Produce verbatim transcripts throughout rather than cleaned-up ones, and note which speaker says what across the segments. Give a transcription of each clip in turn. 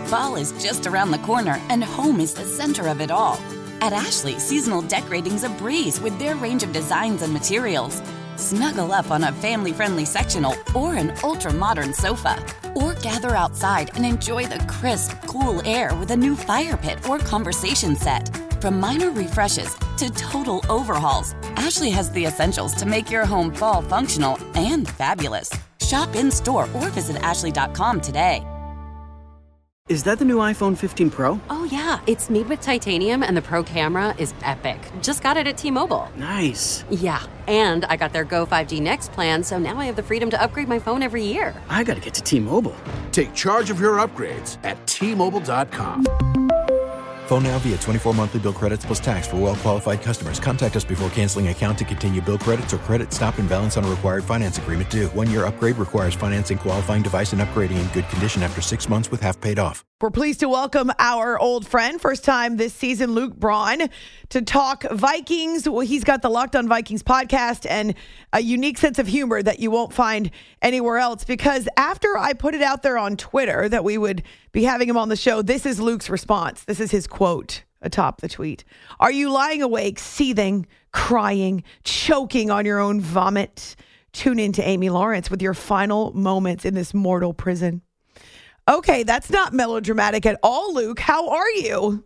Speaker 1: Fall is just around the corner, and home is the center of it all. At Ashley, seasonal decorating's a breeze with their range of designs and materials. Snuggle up on a family-friendly sectional or an ultra-modern sofa. Or gather outside and enjoy the crisp, cool air with a new fire pit or conversation set. From minor refreshes to total overhauls, Ashley has the essentials to make your home fall functional and fabulous. Shop in-store or visit ashley dot com today.
Speaker 2: Is that the new iPhone fifteen Pro?
Speaker 3: Oh, yeah. It's made with titanium, and the Pro camera is epic. Just got it at T-Mobile.
Speaker 2: Nice.
Speaker 3: Yeah, and I got their Go five G Next plan, so now I have the freedom to upgrade my phone every year.
Speaker 2: I gotta get to T-Mobile.
Speaker 4: Take charge of your upgrades at T Mobile dot com.
Speaker 5: Phone now via twenty-four monthly bill credits plus tax for well-qualified customers. Contact us before canceling account to continue bill credits or credit stop and balance on a required finance agreement due. One-year upgrade requires financing qualifying device and upgrading in good condition after six months with half paid off.
Speaker 6: We're pleased to welcome our old friend, first time this season, Luke Braun, to talk Vikings. Well, he's got the Locked On Vikings podcast and a unique sense of humor that you won't find anywhere else. Because after I put it out there on Twitter that we would be having him on the show, this is Luke's response. This is his quote atop the tweet. Are you lying awake, seething, crying, choking on your own vomit? Tune in to Amy Lawrence with your final moments in this mortal prison. Okay, that's not melodramatic at all, Luke. How are you?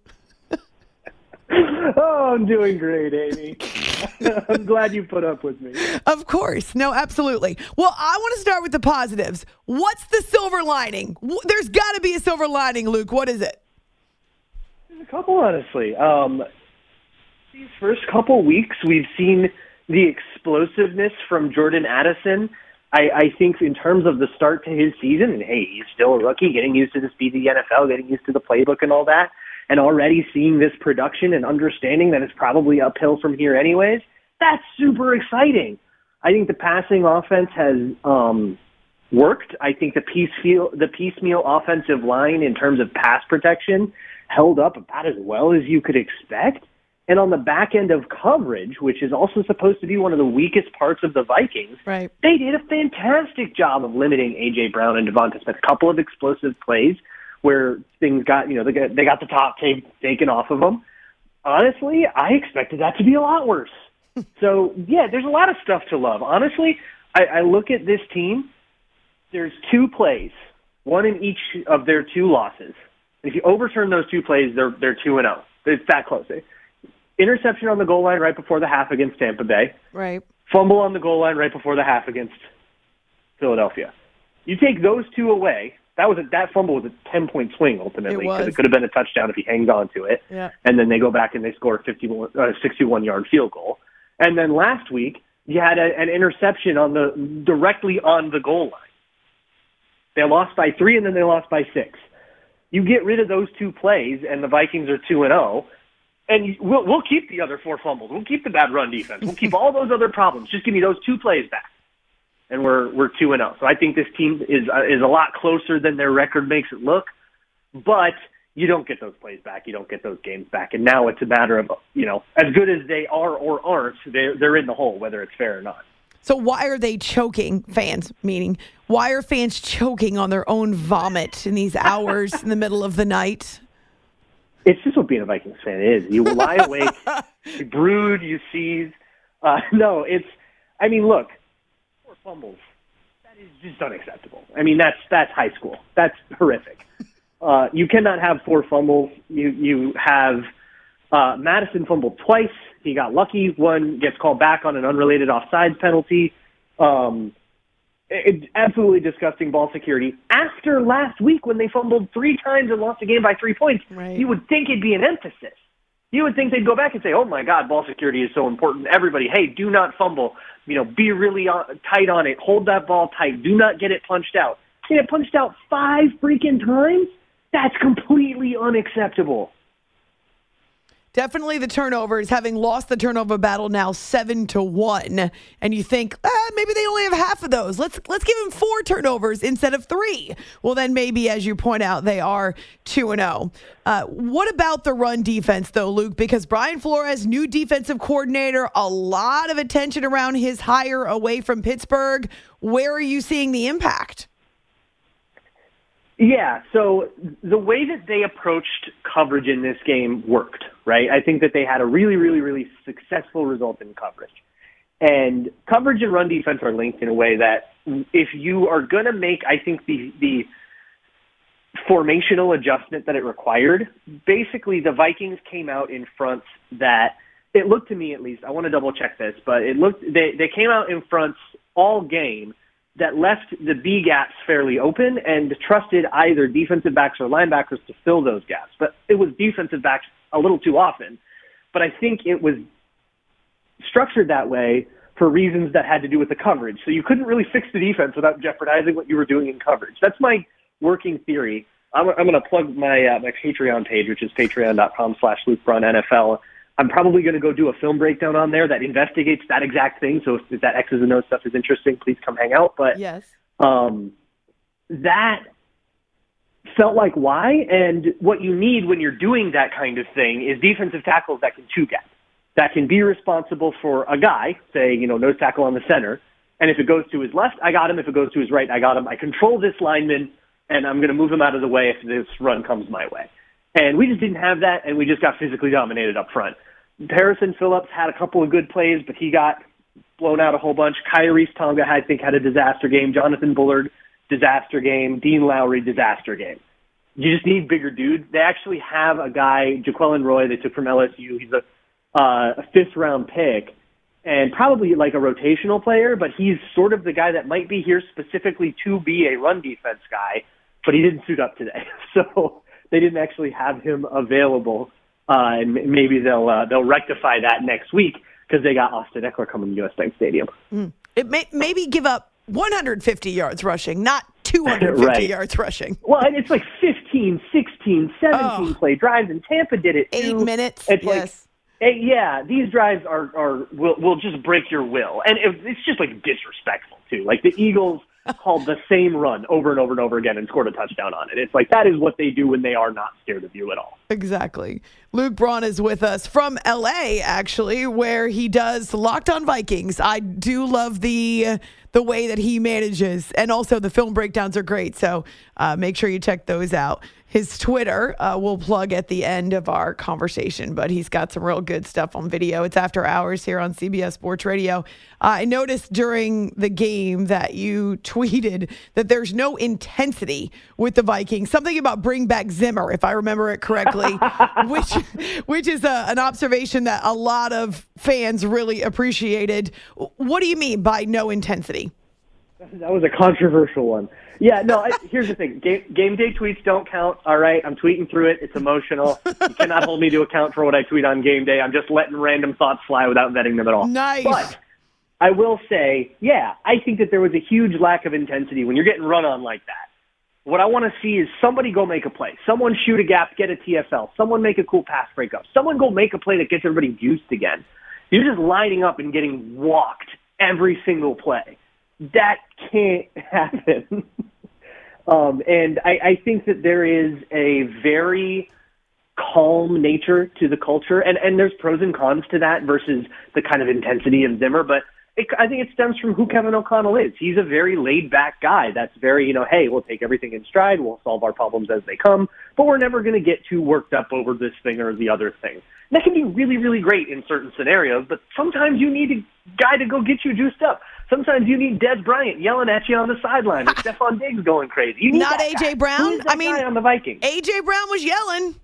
Speaker 7: Oh, I'm doing great, Amy. I'm glad you put up with me.
Speaker 6: Of course. No, absolutely. Well, I want to start with the positives. What's the silver lining? There's got to be a silver lining, Luke. What is it?
Speaker 7: There's a couple, honestly. Um, these first couple weeks, we've seen the explosiveness from Jordan Addison. I, I think in terms of the start to his season, and hey, he's still a rookie, getting used to the speed of the N F L, getting used to the playbook and all that, and already seeing this production and understanding that it's probably uphill from here anyways, that's super exciting. I think the passing offense has um, worked. I think the piecemeal, the piecemeal offensive line in terms of pass protection held up about as well as you could expect. And on the back end of coverage, which is also supposed to be one of the weakest parts of the Vikings,
Speaker 6: right,
Speaker 7: they did a fantastic job of limiting A J. Brown and Devonta Smith. A couple of explosive plays where things got, you know, they got, they got the top tape taken off of them. Honestly, I expected that to be a lot worse. So, yeah, there's a lot of stuff to love. Honestly, I, I look at this team, there's two plays, one in each of their two losses. If you overturn those two plays, they're they're two and oh. It's that close. Interception on the goal line right before the half against Tampa Bay.
Speaker 6: Right.
Speaker 7: Fumble on the goal line right before the half against Philadelphia. You take those two away, that was a, that fumble was a ten-point swing ultimately because it, it could have been a touchdown if he hangs on to it.
Speaker 6: Yeah.
Speaker 7: And then they go back and they score a fifty-one, uh, sixty-one-yard field goal. And then last week, you had a, an interception on the directly on the goal line. They lost by three, and then they lost by six. You get rid of those two plays, and the Vikings are two and zero. And we'll we'll keep the other four fumbles. We'll keep the bad run defense. We'll keep all those other problems. Just give me those two plays back, and we're we're two and zero. So I think this team is uh, is a lot closer than their record makes it look. But you don't get those plays back. You don't get those games back. And now it's a matter of, you know, as good as they are or aren't, they're they're in the hole, whether it's fair or not.
Speaker 6: So why are they choking, fans, meaning, why are fans choking on their own vomit in these hours in the middle of the night?
Speaker 7: It's just what being a Vikings fan is. You lie awake, you brood, you seize. Uh, no, it's, I mean, look, four fumbles, that is just unacceptable. I mean, that's that's high school. That's horrific. Uh, you cannot have four fumbles. You, you have uh, Madison fumbled twice. He got lucky. One gets called back on an unrelated offsides penalty. Um, it, absolutely disgusting ball security. After last week when they fumbled three times and lost the game by three points,
Speaker 6: right,
Speaker 7: you would think it'd be an emphasis. You would think they'd go back and say, oh, my God, ball security is so important. Everybody, hey, do not fumble. You know, be really on, tight on it. Hold that ball tight. Do not get it punched out. Get it punched out five freaking times? That's completely unacceptable.
Speaker 6: Definitely the turnovers, having lost the turnover battle now seven to one, and you think ah, maybe they only have half of those. Let's let's give them four turnovers instead of three. Well, then maybe, as you point out, they are two and zero. Uh, what about the run defense, though, Luke? Because Brian Flores, new defensive coordinator, a lot of attention around his hire away from Pittsburgh. Where are you seeing the impact?
Speaker 7: Yeah, so the way that they approached coverage in this game worked, right? I think that they had a really, really, really successful result in coverage. And coverage and run defense are linked in a way that if you are going to make, I think, the the formational adjustment that it required, basically the Vikings came out in fronts that, it looked to me at least, I want to double check this, but it looked they, they came out in fronts all game that left the B gaps fairly open and trusted either defensive backs or linebackers to fill those gaps. But it was defensive backs a little too often. But I think it was structured that way for reasons that had to do with the coverage. So you couldn't really fix the defense without jeopardizing what you were doing in coverage. That's my working theory. I'm, I'm going to plug my uh, my Patreon page, which is patreon.com slash Luke Braun NFL. I'm probably going to go do a film breakdown on there that investigates that exact thing. So if, if that X's and O's stuff is interesting, please come hang out. But
Speaker 6: yes,
Speaker 7: um, that felt like why. And what you need when you're doing that kind of thing is defensive tackles that can two gap, that can be responsible for a guy, say, you know, nose tackle on the center. And if it goes to his left, I got him. If it goes to his right, I got him. I control this lineman, and I'm going to move him out of the way if this run comes my way. And we just didn't have that, and we just got physically dominated up front. Harrison Phillips had a couple of good plays, but he got blown out a whole bunch. Kyrie's Tonga, I think, had a disaster game. Jonathan Bullard, disaster game. Dean Lowry, disaster game. You just need bigger dudes. They actually have a guy, Jaquelin Roy, they took from L S U. He's a, uh, a fifth-round pick and probably like a rotational player, but he's sort of the guy that might be here specifically to be a run defense guy, but he didn't suit up today. So they didn't actually have him available, uh, and maybe they'll uh, they'll rectify that next week because they got Austin Eckler coming to U S Bank Stadium.
Speaker 6: Mm. It may maybe give up one hundred fifty yards rushing, not two hundred fifty right. yards rushing.
Speaker 7: Well, and it's like fifteen, sixteen, seventeen oh. play drives, and Tampa did it too.
Speaker 6: Eight minutes,
Speaker 7: it's
Speaker 6: yes.
Speaker 7: Like, eight, yeah, these drives are, are will, will just break your will. And it, it's just, like, disrespectful, too. Like, the Eagles called the same run over and over and over again and scored a touchdown on it. It's like that is what they do when they are not scared of you at all.
Speaker 6: Exactly. Luke Braun is with us from L A, actually, where he does Locked on Vikings. I do love the uh, the way that he manages, and also the film breakdowns are great. So uh, make sure you check those out. His Twitter uh, we'll plug at the end of our conversation, but he's got some real good stuff on video. It's After Hours here on C B S Sports Radio. Uh, I noticed during the game that you tweeted that there's no intensity with the Vikings. Something about bring back Zimmer, if I remember it correctly, which which is a, an observation that a lot of fans really appreciated. What do you mean by no intensity?
Speaker 7: That was a controversial one. Yeah, no, I, here's the thing. Game, game day tweets don't count, all right? I'm tweeting through it. It's emotional. You cannot hold me to account for what I tweet on game day. I'm just letting random thoughts fly without vetting them at all.
Speaker 6: Nice.
Speaker 7: But I will say, yeah, I think that there was a huge lack of intensity when you're getting run on like that. What I want to see is somebody go make a play. Someone shoot a gap, get a T F L. Someone make a cool pass breakup. Someone go make a play that gets everybody juiced again. You're just lining up and getting walked every single play. That can't happen. um, and I, I think that there is a very calm nature to the culture, and, and there's pros and cons to that versus the kind of intensity of Zimmer, but it, I think it stems from who Kevin O'Connell is. He's a very laid-back guy that's very, you know, hey, we'll take everything in stride, we'll solve our problems as they come, but we're never going to get too worked up over this thing or the other thing. And that can be really, really great in certain scenarios, but sometimes you need a guy to go get you juiced up. Sometimes you need Dez Bryant yelling at you on the sideline or Stephon Diggs going crazy. You need
Speaker 6: Not A J Brown?
Speaker 7: Who's that
Speaker 6: I mean,
Speaker 7: guy on the Vikings?
Speaker 6: A J Brown was yelling.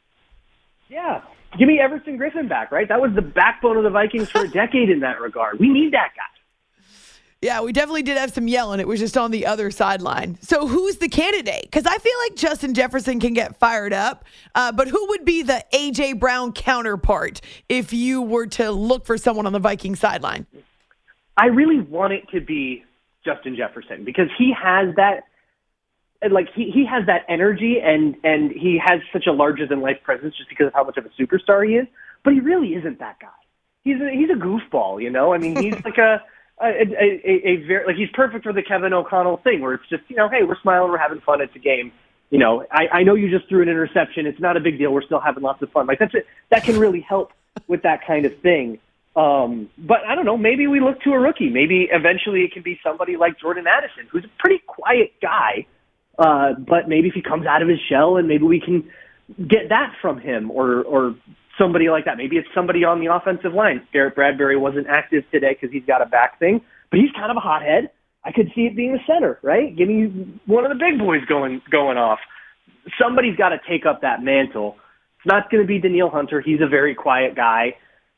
Speaker 7: Yeah. Give me Everson Griffin back, right? That was the backbone of the Vikings for a decade in that regard. We need that guy.
Speaker 6: Yeah, we definitely did have some yelling. It was just on the other sideline. So who's the candidate? Because I feel like Justin Jefferson can get fired up, uh, but who would be the A J Brown counterpart if you were to look for someone on the Viking sideline?
Speaker 7: I really want it to be Justin Jefferson because he has that, like he, he has that energy and, and he has such a larger than life presence just because of how much of a superstar he is. But he really isn't that guy. He's a, he's a goofball, you know. I mean, he's like a a, a, a, a very like he's perfect for the Kevin O'Connell thing where it's just, you know, hey, we're smiling, we're having fun. It's a game. You know, I, I know you just threw an interception. It's not a big deal. We're still having lots of fun. Like that's it. That can really help with that kind of thing. Um, but I don't know, maybe we look to a rookie. Maybe eventually it can be somebody like Jordan Addison, who's a pretty quiet guy. Uh, but maybe if he comes out of his shell and maybe we can get that from him or, or somebody like that. Maybe it's somebody on the offensive line. Garrett Bradbury wasn't active today because he's got a back thing, but he's kind of a hothead. I could see it being the center, right? Give me one of the big boys going going off. Somebody's got to take up that mantle. It's not going to be Danielle Hunter. He's a very quiet guy.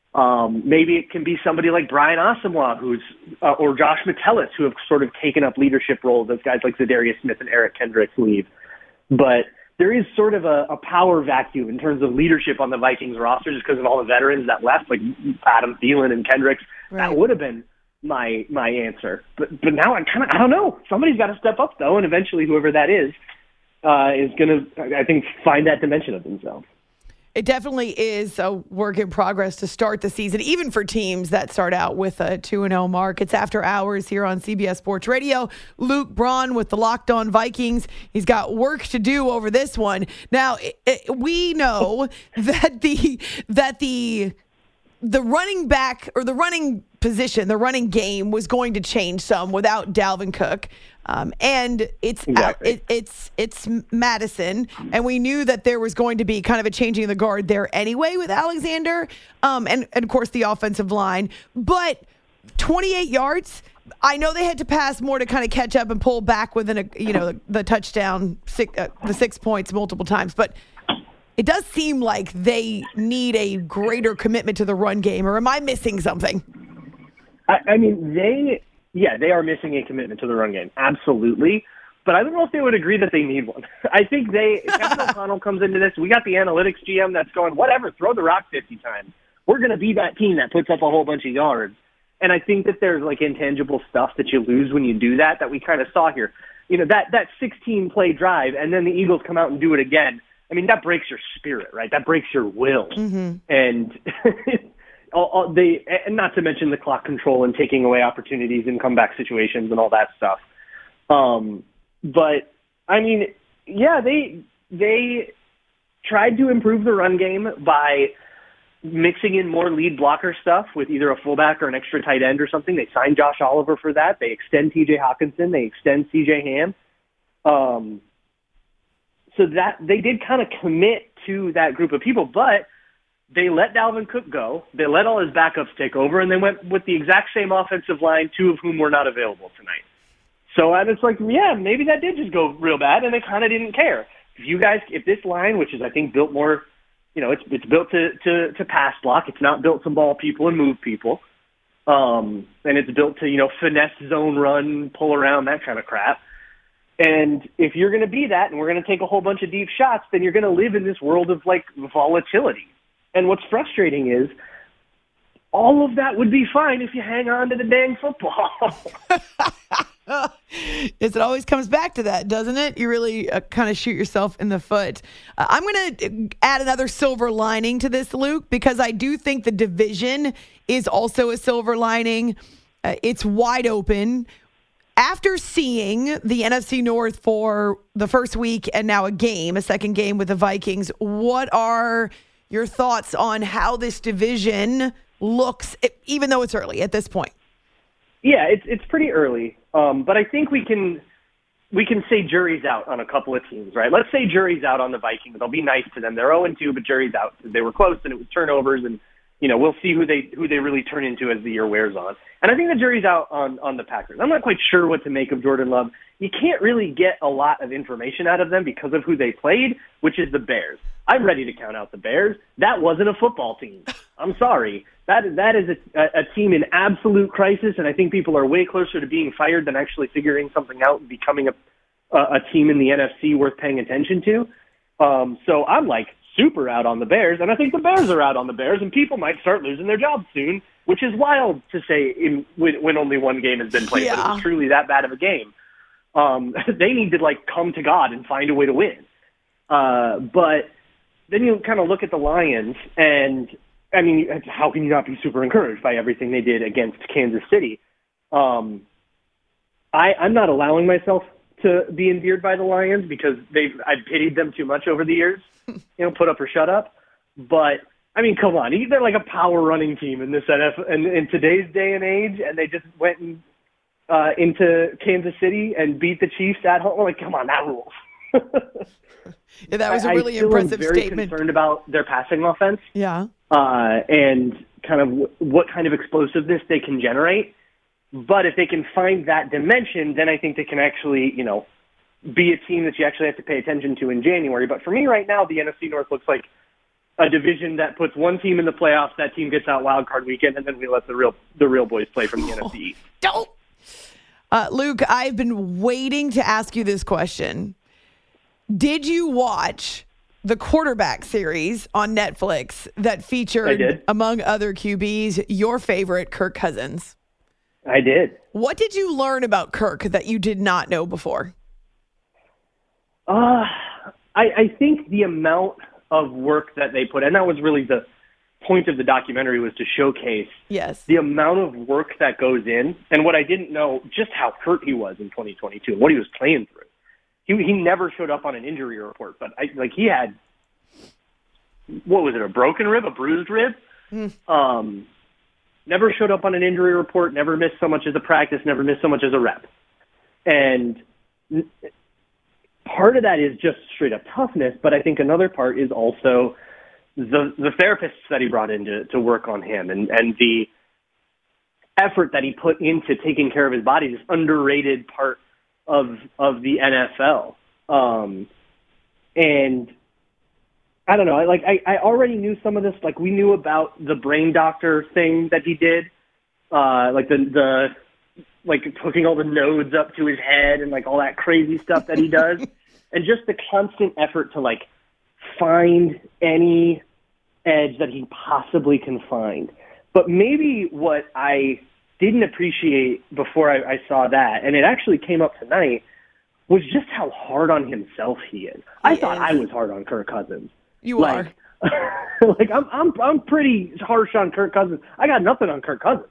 Speaker 7: Um, maybe it can be somebody like Brian Asamoah, who's uh, or Josh Metellus, who have sort of taken up leadership roles as guys like Zadarius Smith and Eric Kendricks leave. But there is sort of a, a power vacuum in terms of leadership on the Vikings roster just because of all the veterans that left, like Adam Thielen and Kendricks. Right. That would have been my my answer. But but now I kind of I don't know. Somebody's got to step up though, and eventually whoever that is uh, is going to I think find that dimension of themselves.
Speaker 6: It definitely is a work in progress to start the season, even for teams that start out with a two and oh mark. It's After Hours here on C B S Sports Radio. Luke Braun with the Locked On Vikings. He's got work to do over this one. Now, it, it, we know that the that the the running back or the running position, the running game was going to change some without Dalvin Cook. Um, and it's
Speaker 7: exactly.
Speaker 6: it, it's it's Madison, and we knew that there was going to be kind of a changing of the guard there anyway with Alexander, um, and, and of course the offensive line. But twenty-eight yards, I know they had to pass more to kind of catch up and pull back within a you know the, the touchdown, six, uh, the six points multiple times, but. It does seem like they need a greater commitment to the run game, or am I missing something?
Speaker 7: I, I mean, they, yeah, they are missing a commitment to the run game, absolutely. But I don't know if they would agree that they need one. I think they, Kevin O'Connell comes into this. We got the analytics G M that's going, whatever, throw the rock fifty times. We're going to be that team that puts up a whole bunch of yards. And I think that there's like intangible stuff that you lose when you do that, that we kind of saw here. You know, that that sixteen-play drive, and then the Eagles come out and do it again. I mean, that breaks your spirit, right? That breaks your will. Mm-hmm. And all, all they, and not to mention the clock control and taking away opportunities in comeback situations and all that stuff. Um, but I mean, yeah, they they tried to improve the run game by mixing in more lead blocker stuff with either a fullback or an extra tight end or something. They signed Josh Oliver for that. They extend T J Hawkinson. They extend C J Ham. Um, So that they did kind of commit to that group of people, but they let Dalvin Cook go. They let all his backups take over, and they went with the exact same offensive line, two of whom were not available tonight. So and it's like, yeah, maybe that did just go real bad, and they kind of didn't care. If you guys, if this line, which is I think built more, you know, it's it's built to to, to pass block. It's not built to ball people and move people, um, and it's built to you know finesse zone run, pull around, that kind of crap. And if you're going to be that and we're going to take a whole bunch of deep shots, then you're going to live in this world of, like, volatility. And what's frustrating is all of that would be fine if you hang on to the dang football.
Speaker 6: Yes, it always comes back to that, doesn't it? You really uh, kind of shoot yourself in the foot. Uh, I'm going to add another silver lining to this, Luke, because I do think the division is also a silver lining. Uh, it's wide open. After seeing the N F C North for the first week and now a game, a second game with the Vikings, what are your thoughts on how this division looks, even though it's early at this point?
Speaker 7: Yeah, it's it's pretty early, um, but I think we can we can say jury's out on a couple of teams, right? Let's say jury's out on the Vikings. I'll be nice to them. They're oh and two, but jury's out. They were close, and it was turnovers, and you know we'll see who they who they really turn into as the year wears on. And I think the jury's out on, on the Packers. I'm not quite sure what to make of Jordan Love. You can't really get a lot of information out of them because of who they played, which is the Bears. I'm ready to count out the Bears. That wasn't a football team. I'm sorry. That, that is a, a team in absolute crisis, and I think people are way closer to being fired than actually figuring something out and becoming a, a, a team in the N F C worth paying attention to. Um, so I'm like super out on the Bears, and I think the Bears are out on the Bears, and people might start losing their jobs soon. Which is wild to say in, when, when only one game has been played, yeah. But it was truly that bad of a game. Um, they need to like come to God and find a way to win. Uh, but then you kind of look at the Lions, and I mean, how can you not be super encouraged by everything they did against Kansas City? Um, I, I'm not allowing myself to be endeared by the Lions because they've I've pitied them too much over the years. You know, put up or shut up. But I mean, come on. They're like a power running team in this N F L in, in today's day and age, and they just went and uh, into Kansas City and beat the Chiefs at home. Like, come on, that rules.
Speaker 6: Yeah, that was a really
Speaker 7: I still
Speaker 6: impressive
Speaker 7: am very
Speaker 6: statement.
Speaker 7: concerned about their passing offense.
Speaker 6: Yeah.
Speaker 7: Uh, and kind of w- what kind of explosiveness they can generate. But if they can find that dimension, then I think they can actually, you know, be a team that you actually have to pay attention to in January. But for me right now, the N F C North looks like a division that puts one team in the playoffs, that team gets out wild card weekend, and then we let the real the real boys play from the N F C East.
Speaker 6: Don't. Uh, Luke, I've been waiting to ask you this question. Did you watch the quarterback series on Netflix that featured, among other Q Bs, your favorite, Kirk Cousins?
Speaker 7: I did.
Speaker 6: What did you learn about Kirk that you did not know before?
Speaker 7: Uh, I, I think the amount of work that they put, and that was really the point of the documentary, was to showcase
Speaker 6: yes.
Speaker 7: the amount of work that goes in, and what I didn't know, just how hurt he was in twenty twenty-two, and what he was playing through. He he never showed up on an injury report, but I, like he had, what was it, a broken rib, a bruised rib? Mm. Um, never showed up on an injury report, never missed so much as a practice, never missed so much as a rep. And part of that is just straight up toughness, but I think another part is also the the therapists that he brought in to, to work on him and, and the effort that he put into taking care of his body, this underrated part of of the N F L. Um, and I don't know, I, like I, I already knew some of this, like we knew about the brain doctor thing that he did, uh, like the, the like hooking all the nodes up to his head and like all that crazy stuff that he does. And just the constant effort to like find any edge that he possibly can find. But maybe what I didn't appreciate before I, I saw that, and it actually came up tonight, was just how hard on himself he is. He I thought is. I was hard on Kirk Cousins.
Speaker 6: You
Speaker 7: like, are. like I'm, I'm, I'm pretty harsh on Kirk Cousins. I got nothing on Kirk Cousins.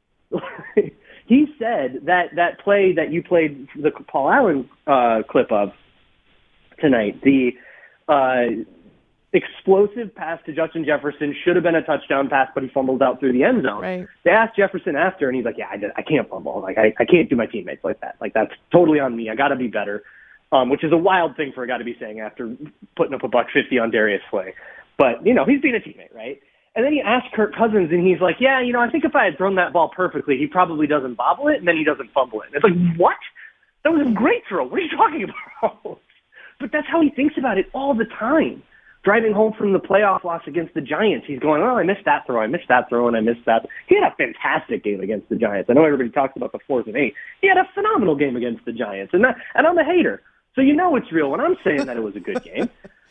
Speaker 7: He said that that play that you played the Paul Allen uh, clip of tonight, the uh, explosive pass to Justin Jefferson should have been a touchdown pass, but he fumbled out through the end zone.
Speaker 6: Right.
Speaker 7: They asked Jefferson after, and he's like, yeah, I, did, I can't fumble. Like, I, I can't do my teammates like that. Like, that's totally on me. I got to be better, um, which is a wild thing for a guy to be saying after putting up a buck fifty on Darius Slay. But, you know, he's being a teammate, right? And then he asked Kirk Cousins, and he's like, yeah, you know, I think if I had thrown that ball perfectly, he probably doesn't bobble it, and then he doesn't fumble it. And it's like, what? That was a great throw. What are you talking about? But that's how he thinks about it all the time. Driving home from the playoff loss against the Giants, he's going, oh, I missed that throw, I missed that throw, and I missed that. He had a fantastic game against the Giants. I know everybody talks about the fourth and eight. He had a phenomenal game against the Giants, and that, and I'm a hater. So you know it's real when I'm saying that it was a good game.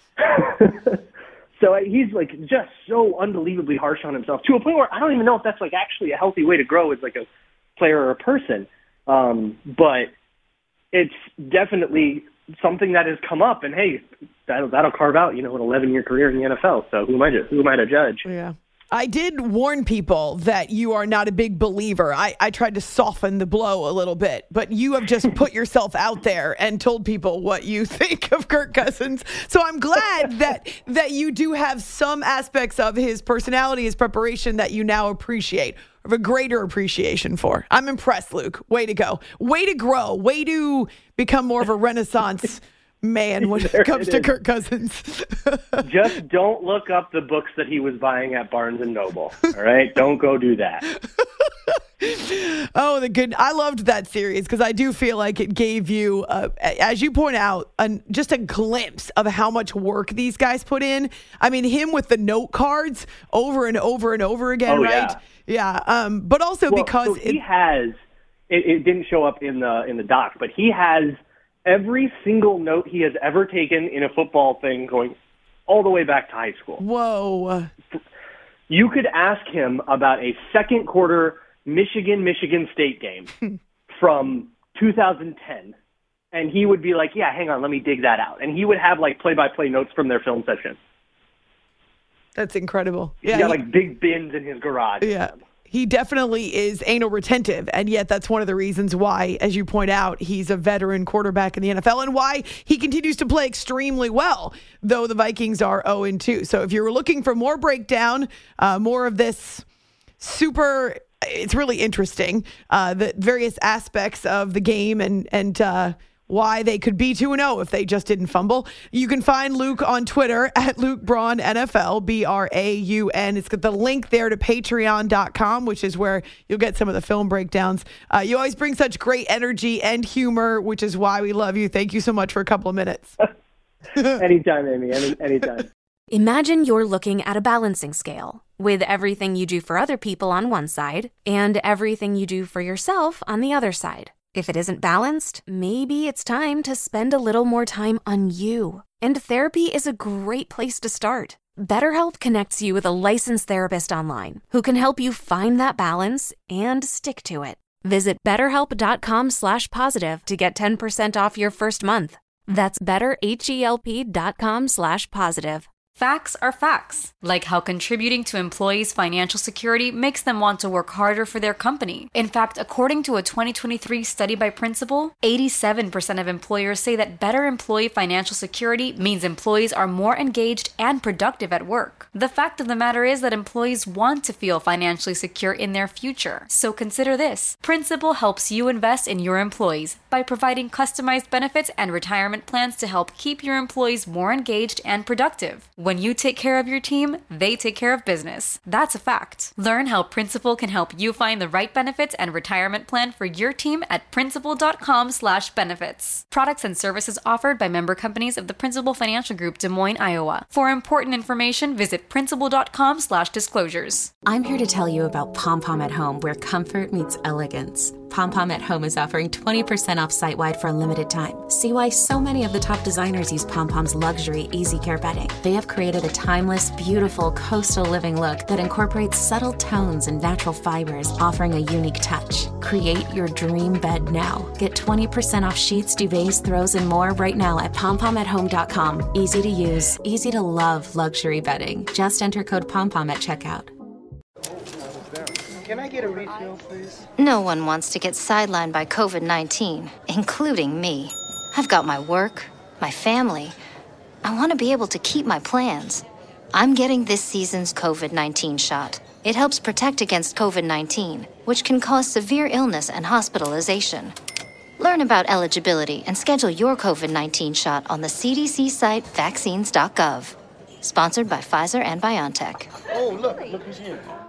Speaker 7: So he's like just so unbelievably harsh on himself to a point where I don't even know if that's like actually a healthy way to grow as like a player or a person. Um, but it's definitely something that has come up, and hey, that'll, that'll carve out, you know, an eleven-year career in the N F L. So who am I to, who am I to judge?
Speaker 6: Yeah. I did warn people that you are not a big believer. I, I tried to soften the blow a little bit, but you have just put yourself out there and told people what you think of Kirk Cousins. So I'm glad that that you do have some aspects of his personality, his preparation that you now appreciate, have a greater appreciation for. I'm impressed, Luke. Way to go. Way to grow. Way to become more of a Renaissance man when it comes it to Kirk Cousins.
Speaker 7: Just don't look up the books that he was buying at Barnes and Noble. All right? Don't go do that.
Speaker 6: Oh, the good. I loved that series because I do feel like it gave you, uh, as you point out, an, just a glimpse of how much work these guys put in. I mean, him with the note cards over and over and over again,
Speaker 7: oh,
Speaker 6: right?
Speaker 7: Yeah.
Speaker 6: Yeah. Um, but also
Speaker 7: well,
Speaker 6: because
Speaker 7: so he
Speaker 6: it,
Speaker 7: has, it, it didn't show up in the in the doc, but he has every single note he has ever taken in a football thing going all the way back to high school.
Speaker 6: Whoa.
Speaker 7: You could ask him about a second quarter Michigan-Michigan State game from two thousand ten, and he would be like, yeah, hang on, let me dig that out. And he would have, like, play-by-play notes from their film session.
Speaker 6: That's incredible.
Speaker 7: He's
Speaker 6: yeah,
Speaker 7: got,
Speaker 6: he,
Speaker 7: like, big bins in his garage.
Speaker 6: Yeah. He definitely is anal retentive, and yet that's one of the reasons why, as you point out, he's a veteran quarterback in the N F L and why he continues to play extremely well, though the Vikings are oh and two. So if you're looking for more breakdown, uh, more of this super it's really interesting, uh, the various aspects of the game and, and uh, why they could be two and oh if they just didn't fumble. You can find Luke on Twitter at Luke Braun N F L, B R A U N. It's got the link there to patreon dot com, which is where you'll get some of the film breakdowns. Uh, you always bring such great energy and humor, which is why we love you. Thank you so much for a couple of minutes.
Speaker 7: Anytime, Amy. Any, anytime.
Speaker 8: Imagine you're looking at a balancing scale with everything you do for other people on one side and everything you do for yourself on the other side. If it isn't balanced, maybe it's time to spend a little more time on you. And therapy is a great place to start. BetterHelp connects you with a licensed therapist online who can help you find that balance and stick to it. Visit betterhelp.com slash positive to get ten percent off your first month. That's betterhelp.com slash positive.
Speaker 9: Facts are facts, like how contributing to employees' financial security makes them want to work harder for their company. In fact, according to a twenty twenty-three study by Principal, eighty-seven percent of employers say that better employee financial security means employees are more engaged and productive at work. The fact of the matter is that employees want to feel financially secure in their future. So consider this. Principal helps you invest in your employees by providing customized benefits and retirement plans to help keep your employees more engaged and productive. When you take care of your team, they take care of business. That's a fact. Learn how Principal can help you find the right benefits and retirement plan for your team at principal.com slash benefits. Products and services offered by member companies of the Principal Financial Group, Des Moines, Iowa. For important information, visit principal.com slash disclosures.
Speaker 10: I'm here to tell you about Pom Pom at Home, where comfort meets elegance. Pom Pom at Home is offering twenty percent off site-wide for a limited time. See why so many of the top designers use Pom Pom's luxury Easy Care bedding. They have created a timeless, beautiful coastal living look that incorporates subtle tones and natural fibers, offering a unique touch. Create your dream bed now. Get twenty percent off sheets, duvets, throws, and more right now at pom pom at home dot com. Easy to use, easy to love luxury bedding. Just enter code POMPOM at checkout.
Speaker 11: Can I get a refill, please?
Speaker 12: No one wants to get sidelined by covid nineteen, including me. I've got my work, my family. I want to be able to keep my plans. I'm getting this season's covid nineteen shot. It helps protect against covid nineteen, which can cause severe illness and hospitalization. Learn about eligibility and schedule your covid nineteen shot on the C D C site vaccines dot gov. Sponsored by Pfizer and BioNTech.
Speaker 11: Oh, look, look who's here.